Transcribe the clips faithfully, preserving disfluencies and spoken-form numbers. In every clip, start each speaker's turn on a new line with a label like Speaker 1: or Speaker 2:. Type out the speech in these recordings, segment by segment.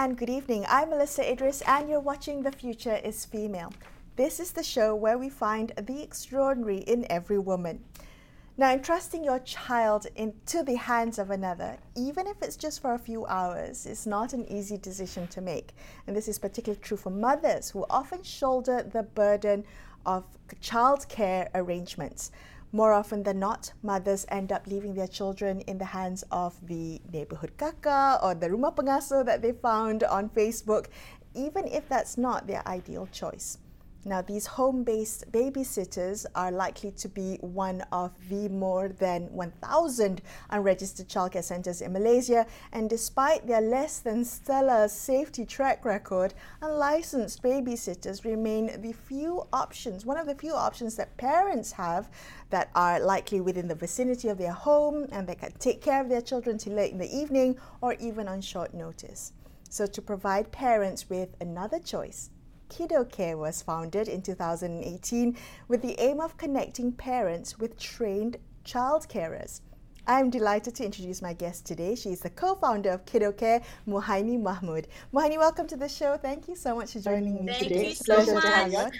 Speaker 1: and good evening. I'm Melissa Idris, and you're watching The Future is Female. This is the show where we find the extraordinary in every woman. Now, entrusting your child into the hands of another, even if it's just for a few hours, is not an easy decision to make. And this is particularly true for mothers who often shoulder the burden of childcare arrangements. More often than not, mothers end up leaving their children in the hands of the neighborhood kakak or the rumah pengasuh that they found on Facebook, even if that's not their ideal choice. Now, these home-based babysitters are likely to be one of the more than one thousand unregistered childcare centres in Malaysia, and despite their less than stellar safety track record, unlicensed babysitters remain the few options, one of the few options that parents have that are likely within the vicinity of their home and they can take care of their children till late in the evening or even on short notice. So to provide parents with another choice, Kiddo Care was founded in two thousand eighteen with the aim of connecting parents with trained child carers. I'm delighted to introduce my guest today. She's the co-founder of Kiddo Care, Muhaini Mahmud. Muhaini, welcome to the show. Thank you so much for joining me
Speaker 2: Thank
Speaker 1: today.
Speaker 2: you so
Speaker 1: Pleasure
Speaker 2: much.
Speaker 1: to have you.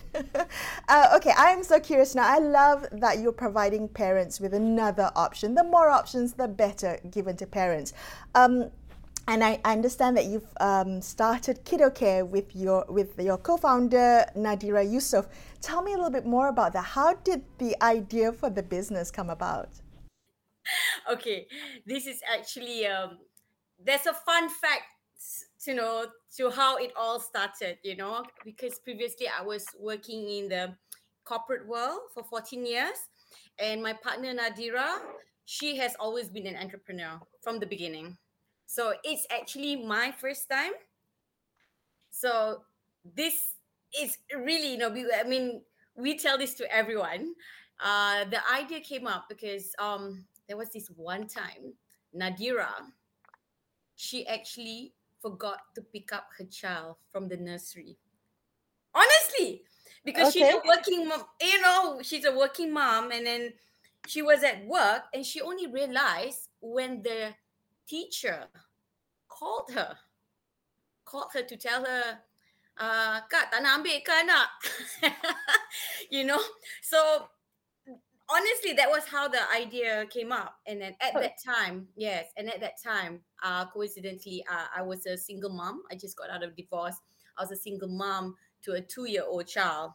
Speaker 1: uh, okay, I'm so curious now. I love that you're providing parents with another option. The more options, the better given to parents. Um, And I understand that you've um, started Kiddo Care with your with your co-founder Nadira Yusuf. Tell me a little bit more about that. How did the idea for the business come about?
Speaker 2: Okay, this is actually um, there's a fun fact, you know, to how it all started. You know, because previously I was working in the corporate world for fourteen years, and my partner Nadira, she has always been an entrepreneur from the beginning. So it's actually my first time. So this is really, you know, we, I mean, we tell this to everyone. Uh, the idea came up because um, there was this one time, Nadira, she actually forgot to pick up her child from the nursery. Honestly, because she's
Speaker 1: Okay.
Speaker 2: a working mom, you know, she's a working mom, and then she was at work and she only realized when the teacher called her, called her to tell her, uh, Kak, tak nak ambil ke anak? you know? So, honestly, that was how the idea came up. And then at that time, yes, and at that time, uh, coincidentally, uh, I was a single mom. I just got out of divorce. I was a single mom to a two-year-old child.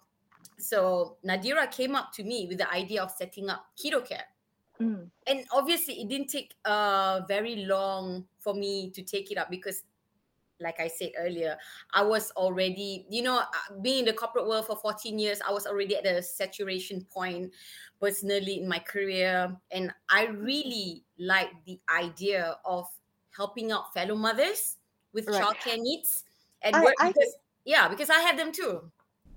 Speaker 2: So, Nadira came up to me with the idea of setting up Kiddo Care.
Speaker 1: Mm.
Speaker 2: And obviously, it didn't take uh, very long for me to take it up because like I said earlier, I was already, you know, uh, being in the corporate world for fourteen years, I was already at a saturation point personally in my career. And I really like the idea of helping out fellow mothers with
Speaker 1: Right.
Speaker 2: childcare needs at
Speaker 1: I,
Speaker 2: work
Speaker 1: I think
Speaker 2: because, yeah, because I have them too.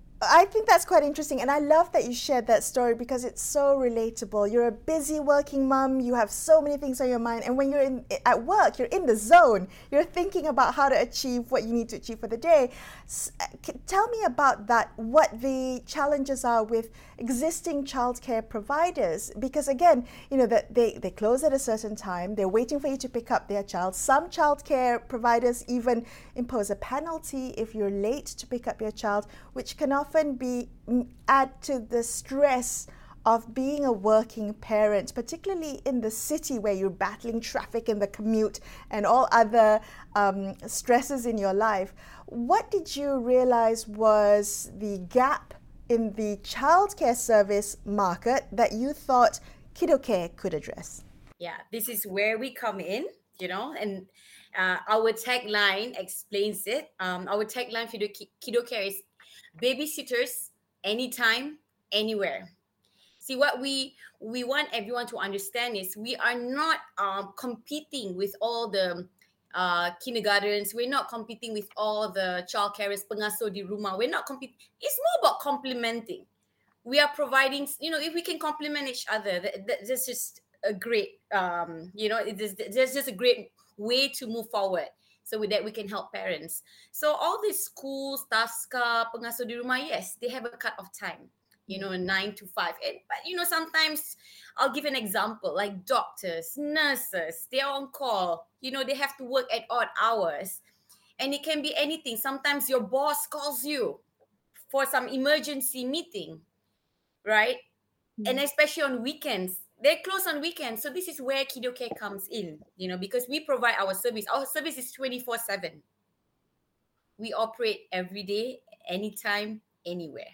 Speaker 1: I think that's quite interesting, and I love that you shared that story because it's so relatable. You're a busy working mom, you have so many things on your mind, and when you're in at work, you're in the zone. You're thinking about how to achieve what you need to achieve for the day. S- c- Tell me about that, what the challenges are with existing childcare providers, because again, you know, that they, they close at a certain time, they're waiting for you to pick up their child. Some childcare providers even impose a penalty if you're late to pick up your child, which can often be add to the stress of being a working parent, particularly in the city where you're battling traffic and the commute and all other um, stresses in your life. What did you realize was the gap in the childcare service market that you thought Kiddo Care could address?
Speaker 2: Yeah, this is where we come in, you know, and uh, our tagline explains it. Um, our tagline for the Ki- Kiddo Care is babysitters anytime, anywhere. See, what we we want everyone to understand is we are not um, competing with all the uh, kindergartens. We're not competing with all the child carers, pengasuh di rumah. We're not competing. It's more about complementing. We are providing, you know, if we can complement each other, that, that, that's just a great, um, you know, it is, there's just a great way to move forward. So with that, we can help parents. So all these schools, taska, pengasuh di rumah, yes, they have a cut off time, you know, nine to five. And, but, you know, sometimes I'll give an example, like doctors, nurses, they're on call, you know, they have to work at odd hours. And it can be anything. Sometimes your boss calls you for some emergency meeting, right? And
Speaker 1: Mm.
Speaker 2: especially on weekends, they're closed on weekends. So this is where Kido Care comes in, you know, because we provide our service. Our service is twenty-four seven. We operate every day, anytime, anywhere.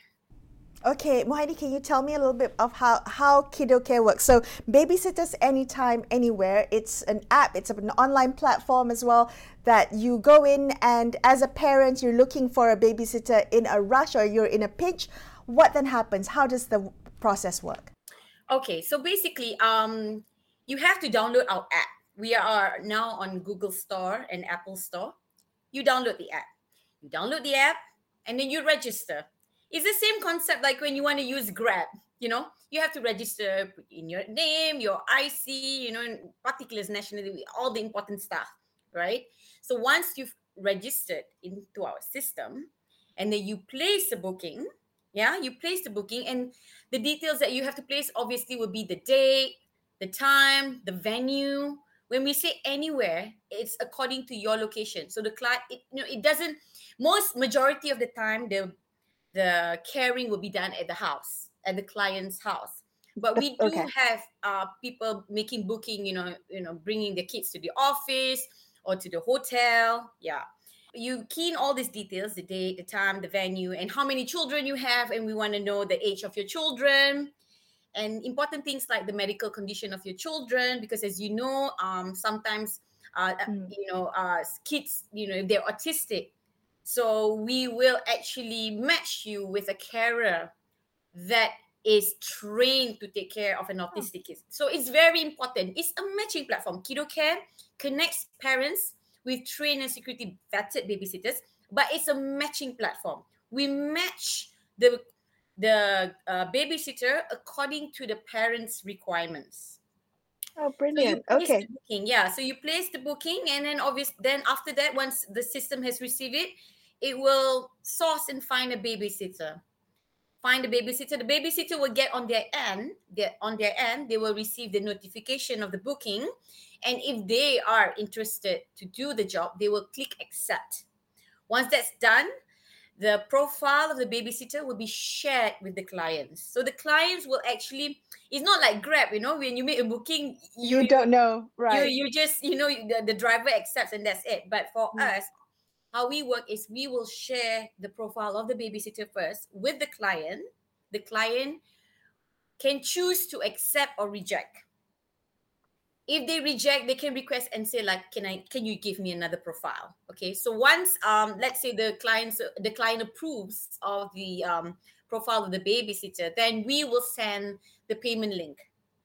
Speaker 1: Okay, Mohini, can you tell me a little bit of how, how Kiddo Care works? So, babysitters anytime, anywhere. It's an app, it's an online platform as well that you go in, and as a parent, you're looking for a babysitter in a rush or you're in a pinch. What then happens? How does the process work?
Speaker 2: Okay, so basically, um, you have to download our app. We are now on Google Store and Apple Store. You download the app. You download the app and then you register. It's the same concept like when you want to use Grab, you know, you have to register, put in your name, your I C, you know, particulars, nationality, all the important stuff, right? So once you've registered into our system and then you place the booking, yeah, you place the booking, and the details that you have to place obviously will be the date, the time, the venue. When we say anywhere, it's according to your location. So the client, it, you know, it doesn't. Most majority of the time, the the caring will be done at the house, at the client's house. But
Speaker 1: The,
Speaker 2: we do
Speaker 1: okay.
Speaker 2: have uh, people making booking. You know, you know, bringing the kids to the office or to the hotel. Yeah, you key in all these details: the date, the time, the venue, and how many children you have, and we want to know the age of your children and important things like the medical condition of your children, because as you know, um, sometimes uh, uh,
Speaker 1: Mm.
Speaker 2: you know uh, kids, you know, if they're autistic, so we will actually match you with a carer that is trained to take care of an
Speaker 1: Oh,
Speaker 2: autistic kid. So it's very important. It's a matching platform. Kido Care connects parents with trained and security vetted babysitters, but it's a matching platform. We match the the uh, babysitter according to the parents' requirements.
Speaker 1: oh,
Speaker 2: So you
Speaker 1: brilliant.
Speaker 2: place
Speaker 1: Okay.
Speaker 2: the booking, yeah. So you place the booking, and then obviously, then after that, once the system has received it, it will source and find a babysitter. Find a babysitter. The babysitter will get on their end. Their, on their end, they will receive the notification of the booking, and if they are interested to do the job, they will click accept. Once that's done, the profile of the babysitter will be shared with the clients. So the clients will actually, it's not like Grab, you know, when you make a booking, you
Speaker 1: You don't know,
Speaker 2: you
Speaker 1: right?
Speaker 2: you just, you know, the, the driver accepts and that's it. But for
Speaker 1: Mm.
Speaker 2: us, how we work is we will share the profile of the babysitter first with the client. The client can choose to accept or reject. If they reject, they can request and say like, can I can you give me another profile? Okay, so once um let's say the clients the client approves of the um profile of the babysitter, then we will send the payment link.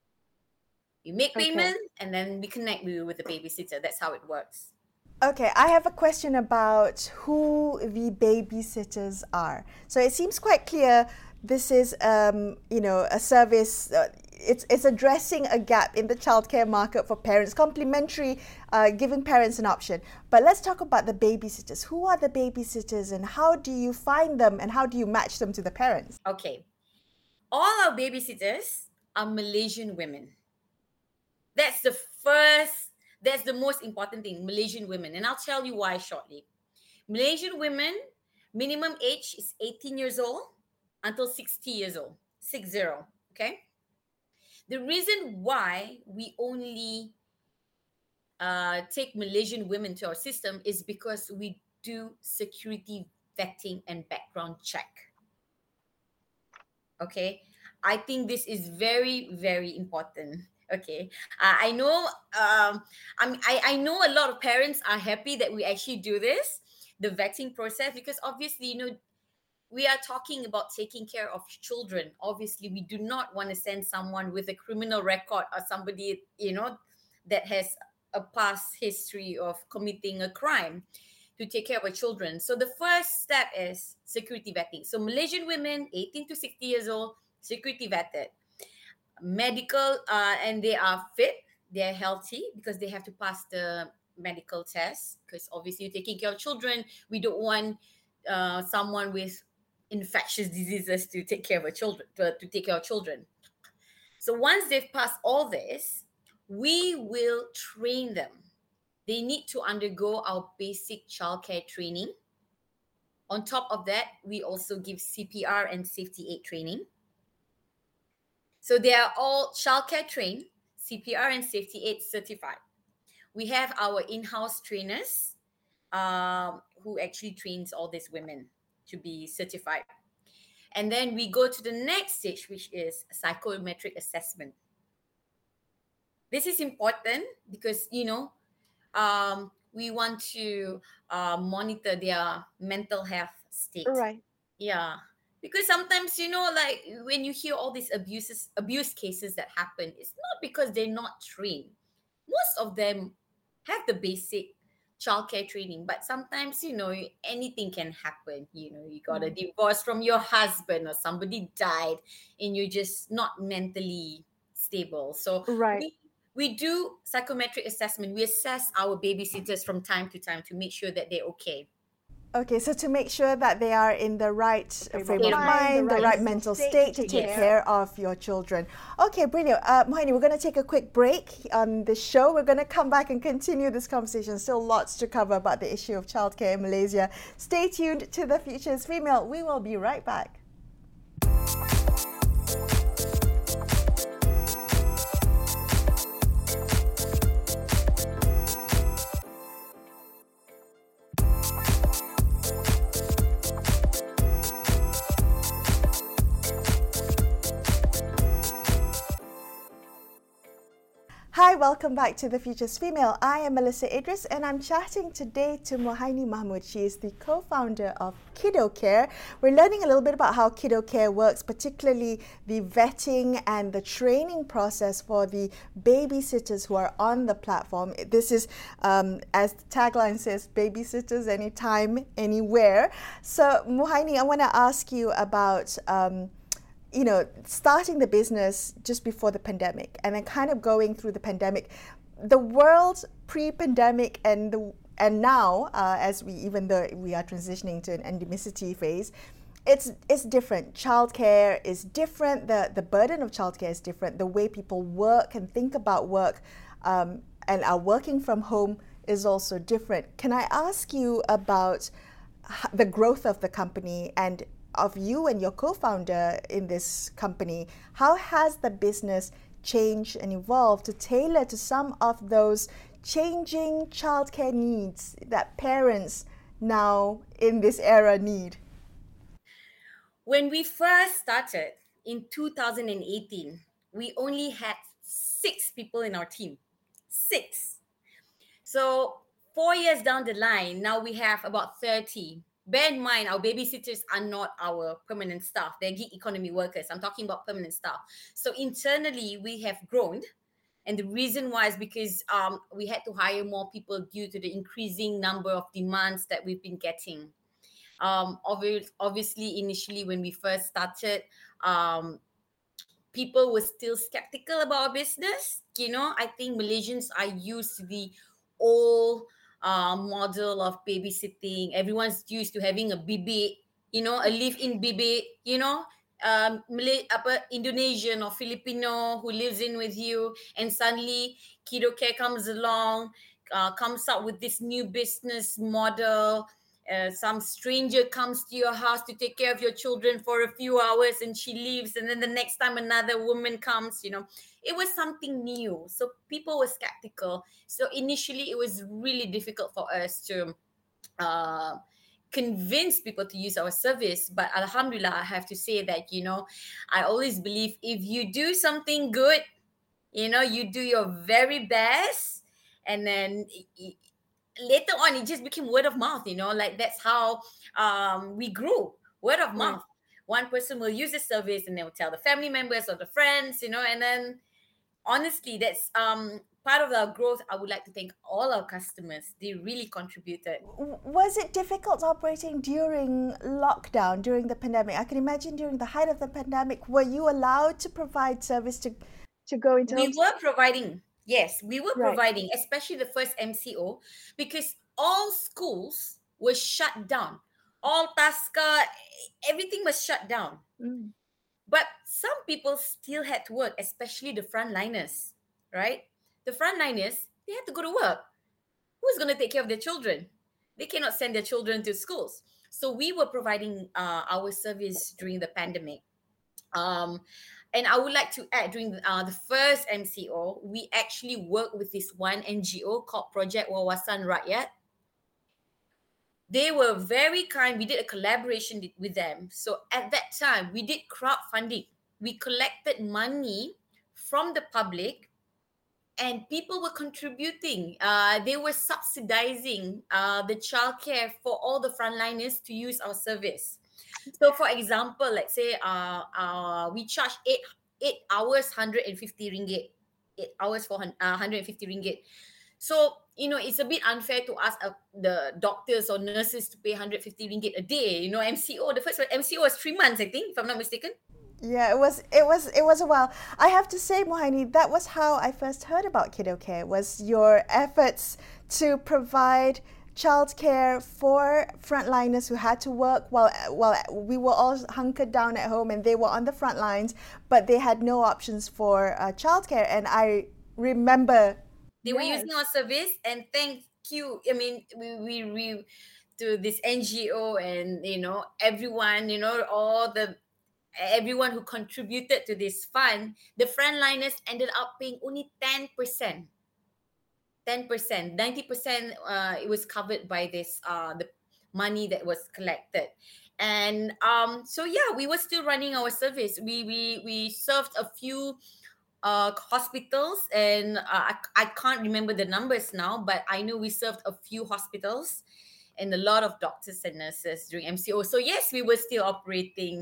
Speaker 2: You make
Speaker 1: Okay.
Speaker 2: payment and then we connect you with the babysitter. That's how it works.
Speaker 1: Okay, I have a question about who the babysitters are. So it seems quite clear this is, um, you know, a service. Uh, it's it's addressing a gap in the childcare market for parents, complementary, uh, giving parents an option. But let's talk about the babysitters. Who are the babysitters, and how do you find them, and how do you match them to the parents?
Speaker 2: Okay, all our babysitters are Malaysian women. That's the first, that's the most important thing, Malaysian women. And I'll tell you why shortly. Malaysian women, minimum age is eighteen years old until sixty years old, six zero. Okay. The reason why we only uh, take Malaysian women to our system is because we do security vetting and background check. Okay. I think this is very, very important. Okay. Uh, I know um I'm I, I know a lot of parents are happy that we actually do this, the vetting process, because obviously, you know, we are talking about taking care of children. Obviously, we do not want to send someone with a criminal record or somebody, you know, that has a past history of committing a crime to take care of our children. So the first step is security vetting. So Malaysian women, eighteen to sixty years old, security vetted, medical, uh, and they are fit, they're healthy because they have to pass the medical test. Because obviously, you're taking care of children, we don't want uh, someone with infectious diseases to take care of our children, to, to take care of children. So once they've passed all this, we will train them. they need to undergo our basic childcare training. On top of that, we also give C P R and safety aid training. So they are all childcare trained, C P R and safety aid certified. We have our in-house trainers um, who actually trains all these women to be certified. And then we go to the next stage, which is psychometric assessment. This is important because, you know, um, we want to uh, monitor their mental health state.
Speaker 1: Right.
Speaker 2: Yeah. Because sometimes, you know, like when you hear all these abuses, abuse cases that happen, it's not because they're not trained. Most of them have the basic childcare training, but sometimes, you know, anything can happen. You know, you got a
Speaker 1: Mm.
Speaker 2: divorce from your husband or somebody died and you're just not mentally stable. So
Speaker 1: Right.
Speaker 2: we we do psychometric assessment. We assess our babysitters from time to time to make sure that they're okay.
Speaker 1: Okay, so to make sure that they are in the right frame, frame
Speaker 2: State
Speaker 1: of
Speaker 2: of
Speaker 1: mind, the
Speaker 2: mind,
Speaker 1: right
Speaker 2: yes.
Speaker 1: mental state to take
Speaker 2: Yes.
Speaker 1: care of your children. Okay, brilliant. Uh, Mohini, we're going to take a quick break on the show. We're going to come back and continue this conversation. Still lots to cover about the issue of childcare in Malaysia. Stay tuned to The Future is Female. We will be right back. Hi, welcome back to The Future's Female. I am Melissa Idris and I'm chatting today to Mohini Mahmud. She is the co-founder of Kiddo Care. We're learning a little bit about how Kiddo Care works, particularly the vetting and the training process for the babysitters who are on the platform. This is, um, as the tagline says, babysitters anytime, anywhere. So Mohini, I want to ask you about um, you know, starting the business just before the pandemic and then kind of going through the pandemic. The world pre-pandemic and the and now, uh, as we even though we are transitioning to an endemicity phase, it's it's different. Childcare is different. The the burden of childcare is different. The way people work and think about work um, and are working from home is also different. Can I ask you about the growth of the company and of you and your co-founder in this company? How has the business changed and evolved to tailor to some of those changing childcare needs that parents now in this era need?
Speaker 2: When we first started in two thousand eighteen, we only had six people in our team. Six. So four years down the line, now we have about thirty. Bear in mind, our babysitters are not our permanent staff. They're gig economy workers. I'm talking about permanent staff. So internally, we have grown. And the reason why is because um, we had to hire more people due to the increasing number of demands that we've been getting. Um, obvi- obviously, initially, when we first started, um, people were still skeptical about our business. You know, I think Malaysians are used to the old uh, model of babysitting. Everyone's used to having a bibit, you know, a live-in bibit, you know, um, Malay, apa, Indonesian or Filipino who lives in with you, and suddenly Kiddo Care comes along, uh, comes up with this new business model. Uh, some stranger comes to your house to take care of your children for a few hours and she leaves, and then the next time another woman comes, you know, it was something new, so people were skeptical. So initially it was really difficult for us to uh, convince people to use our service. But alhamdulillah, I have to say that, you know, I always believe if you do something good, you know, you do your very best, and then later on it just became word of mouth, you know, like that's how um we grew. Word of
Speaker 1: Right.
Speaker 2: mouth. One person will use the service and they'll tell the family members or the friends, you know, and then honestly that's um part of our growth. I would like to thank all our customers. They really contributed.
Speaker 1: W- Was it difficult operating during lockdown, during the pandemic? I can imagine during the height of the pandemic, were you allowed to provide service to to go into
Speaker 2: We
Speaker 1: homes?
Speaker 2: were providing, yes, we were
Speaker 1: Right.
Speaker 2: providing, especially the first M C O, because all schools were shut down. All Tasca, everything was shut down.
Speaker 1: Mm.
Speaker 2: But some people still had to work, especially the frontliners, right? The frontliners, they had to go to work. who's going to take care of their children? They cannot send their children to schools. So we were providing uh, our service during the pandemic. Um, and I would like to add, during uh, the first M C O, we actually worked with this one N G O called Project Wawasan Rakyat. They were very kind. We did a collaboration with them. So at that time, we did crowdfunding. We collected money from the public, and people were contributing. Uh, they were subsidizing uh, the childcare for all the frontliners to use our service. So, for example, let's say uh, uh, we charge eight eight hours, one hundred fifty ringgit. Eight hours for uh, one hundred fifty ringgit. So, you know, it's a bit unfair to ask uh, the doctors or nurses to pay one hundred fifty ringgit a day. You know, M C O, the first M C O was three months, I think, if I'm not mistaken.
Speaker 1: Yeah, it was it was it was a while. I have to say, Mohaini, that was how I first heard about Kiddo Care, was your efforts to provide childcare for frontliners who had to work while while we were all hunkered down at home and they were on the front lines, but they had no options for uh, childcare. And I remember
Speaker 2: they were using our service, and thank you. I mean, we we, we to this N G O, and you know, everyone, you know, all the everyone who contributed to this fund, the frontliners ended up paying only ten percent. ten percent. ninety percent uh, it was covered by this uh, the money that was collected. And um, so yeah, we were still running our service. We we we served a few uh, hospitals, and uh, I, I can't remember the numbers now, but I know we served a few hospitals and a lot of doctors and nurses during M C O. So yes, we were still operating.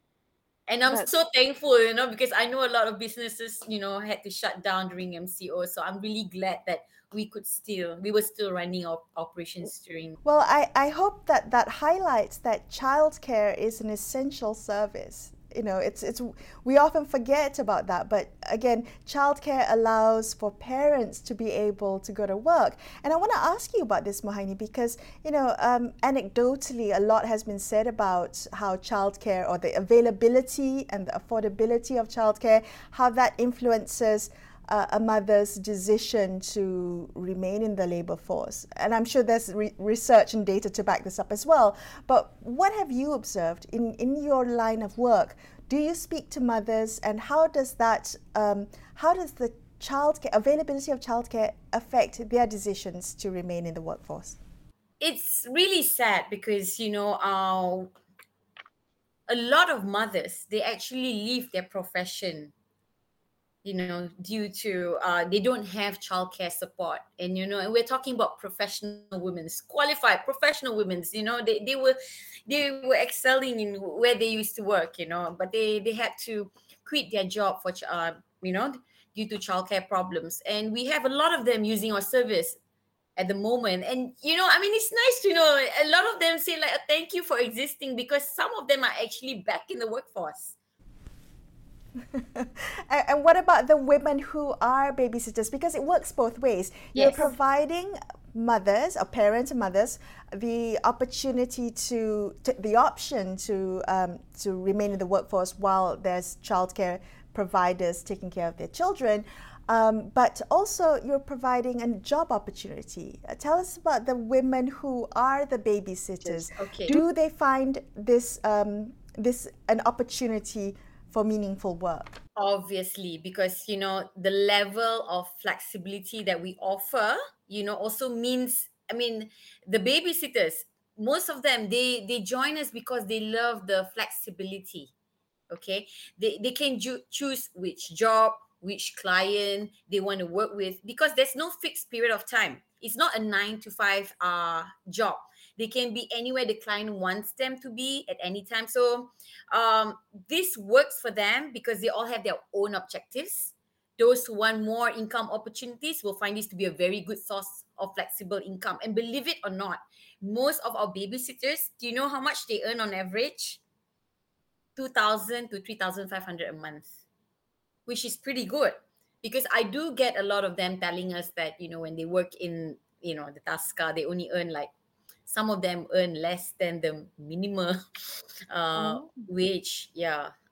Speaker 2: And I'm
Speaker 1: That's
Speaker 2: so thankful, you know, because I know a lot of businesses, you know, had to shut down during M C O. So I'm really glad that we could still, we were still running our operations during.
Speaker 1: Well, I, I hope that that highlights that childcare is an essential service. You know, it's it's we often forget about that, but again, childcare allows for parents to be able to go to work. And I want to ask you about this, Mohaini, because you know, um, anecdotally, a lot has been said about how childcare, or the availability and the affordability of childcare, how that influences Uh, a mother's decision to remain in the labor force. And I'm sure there's re- research and data to back this up as well. But what have you observed in, in your line of work? Do you speak to mothers, and how does that, um, how does the childcare availability of childcare affect their decisions to remain in the workforce?
Speaker 2: It's really sad because, you know, uh, a lot of mothers, they actually leave their profession, you know, due to uh, they don't have childcare support. And you know, and we're talking about professional women, qualified professional women. You know, they, they were they were excelling in where they used to work. You know, but they they had to quit their job for ch- uh, you know, due to childcare problems. And we have a lot of them using our service at the moment. And you know, I mean, it's nice to know a lot of them say like, thank you for existing, because some of them are actually back in the workforce.
Speaker 1: and, and what about the women who are babysitters? Because it works both ways. You're
Speaker 2: Yes.
Speaker 1: providing mothers or parents and mothers the opportunity to, to the option to um, to remain in the workforce while there's childcare providers taking care of their children. Um, but also you're providing a job opportunity. Uh, tell us about the women who are the babysitters.
Speaker 2: Okay.
Speaker 1: Do they find this um, this an opportunity for meaningful work?
Speaker 2: Obviously, because you know, the level of flexibility that we offer, you know, also means, I mean, the babysitters, most of them, they they join us because they love the flexibility. Okay, they they can ju- choose which job, which client they want to work with, because there's no fixed period of time. It's not a nine to five uh job. They can be anywhere the client wants them to be at any time. So um this works for them because they all have their own objectives. Those who want more income opportunities will find this to be a very good source of flexible income. And believe it or not, most of our babysitters, do you know how much they earn on average? two thousand to three thousand five hundred a month, which is pretty good, because I do get a lot of them telling us that, you know, when they work in, you know, the Tasca, they only earn like, some of them earn less than the minimum uh,
Speaker 1: Oh.
Speaker 2: wage. Yeah.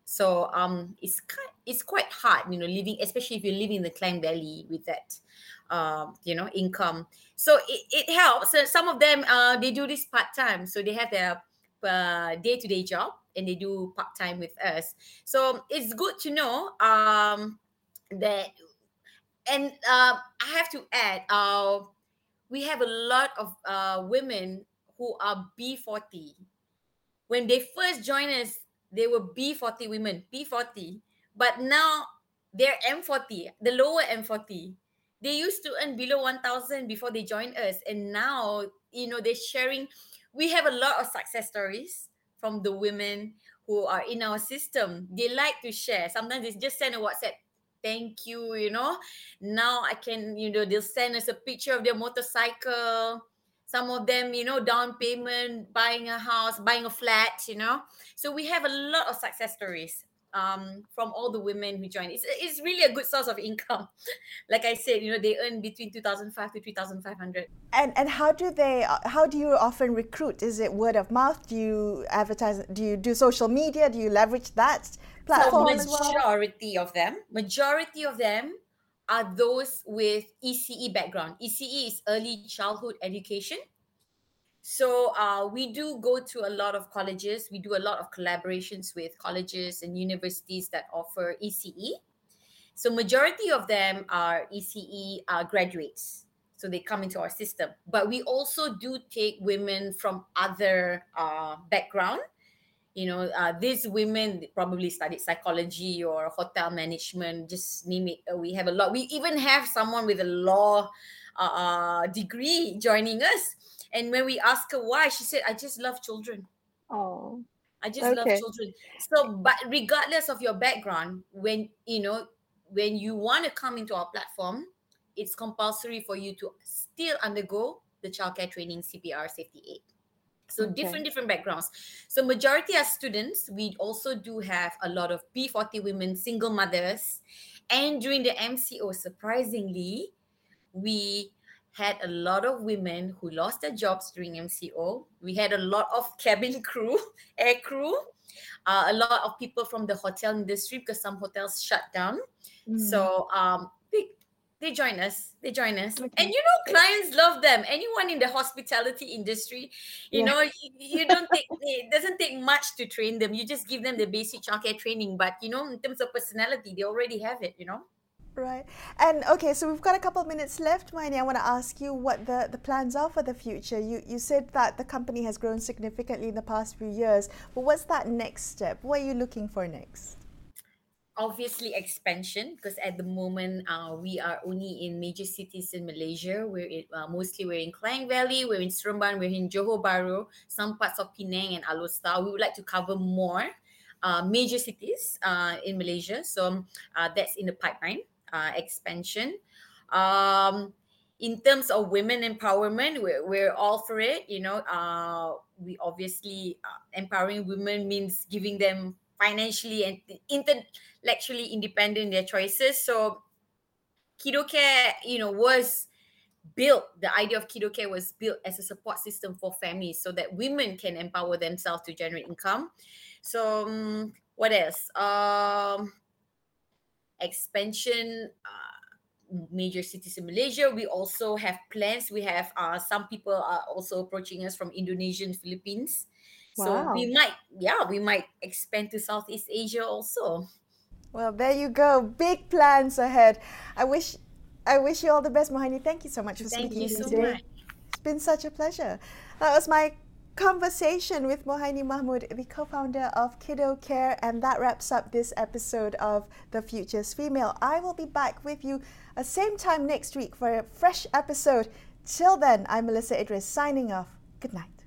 Speaker 2: So um, it's quite, it's quite hard, you know, living, especially if you're living in the Klang Valley with that, um, you know, income. So it, it helps. So some of them, uh, they do this part time. So they have their uh, day-to-day job and they do part time with us. So it's good to know um, that. And uh, I have to add, uh, we have a lot of uh, women who are B forty. When they first joined us, they were B forty women, B forty. But now they're M forty, the lower M forty. They used to earn below one thousand before they joined us. And now, you know, they're sharing. We have a lot of success stories from the women who are in our system. They like to share. Sometimes they just send a WhatsApp. Thank you, you know. Now I can, you know, they'll send us a picture of their motorcycle. Some of them, you know, down payment, buying a house, buying a flat, you know. So we have a lot of success stories um, from all the women who join. It's, it's really a good source of income. Like I said, you know, they earn between two thousand five to three thousand five hundred.
Speaker 1: And and how do they? How do you often recruit? Is it word of mouth? Do you advertise? Do you do social media? Do you leverage that
Speaker 2: So
Speaker 1: platform as well?
Speaker 2: majority of them, majority of them are those with E C E background. E C E is early childhood education. So uh, we do go to a lot of colleges. We do a lot of collaborations with colleges and universities that offer E C E. So majority of them are E C E uh, graduates. So they come into our system. But we also do take women from other uh, background. You know, uh, these women probably studied psychology or hotel management, just name it. Uh, we have a lot. We even have someone with a law uh, uh, degree joining us. And when we ask her why, she said, I just love children.
Speaker 3: Oh,
Speaker 2: I just love
Speaker 3: okay.
Speaker 2: children. So, but regardless of your background, when, you know, when you want to come into our platform, it's compulsory for you to still undergo the childcare training C P R Safety Aid. So
Speaker 3: Okay.
Speaker 2: different different backgrounds. So majority are students. We also do have a lot of B forty women, single mothers, and during the M C O, surprisingly, we had a lot of women who lost their jobs during M C O. We had a lot of cabin crew, air crew, uh, a lot of people from the hotel industry because some hotels shut down.
Speaker 1: Mm.
Speaker 2: So um, they they join us. They join us, and
Speaker 3: Okay.
Speaker 2: you know, clients love them. Anyone in the hospitality industry, you
Speaker 3: Yeah.
Speaker 2: know, you, you don't take it doesn't take much to train them. You just give them the basic childcare training, but you know, in terms of personality, they already have it. You know.
Speaker 1: Right. And okay, so we've got a couple of minutes left, Maini. I want to ask you what the, the plans are for the future. You you said that the company has grown significantly in the past few years, but what's that next step? What are you looking for next?
Speaker 2: Obviously expansion, because at the moment uh, we are only in major cities in Malaysia. We're in, uh, mostly we're in Klang Valley, we're in Seremban, we're in Johor Bahru, some parts of Penang and Alor Setar. We would like to cover more uh, major cities uh, in Malaysia. So uh, that's in the pipeline, uh, expansion. Um, in terms of women empowerment, we're, we're all for it. You know, uh, we obviously uh, empowering women means giving them financially and intellectually independent in their choices. So Kido Care, you know, was built, the idea of Kido Care was built as a support system for families so that women can empower themselves to generate income. So um, what else? Um, expansion, uh, major cities in Malaysia. We also have plans. We have uh, some people are also approaching us from Indonesia and Philippines. So
Speaker 3: Wow.
Speaker 2: we might, yeah, we might expand to Southeast Asia also.
Speaker 1: Well, there you go. Big plans ahead. I wish I wish you all the best, Mohani. Thank you so much for
Speaker 2: Thank
Speaker 1: speaking
Speaker 2: you
Speaker 1: to me
Speaker 2: so
Speaker 1: today.
Speaker 2: much.
Speaker 1: It's been such a pleasure. That was my conversation with Mohaini Mahmud, the co-founder of Kiddo Care, and that wraps up this episode of The Future's Female. I will be back with you at the same time next week for a fresh episode. Till then, I'm Melissa Idris signing off. Good night.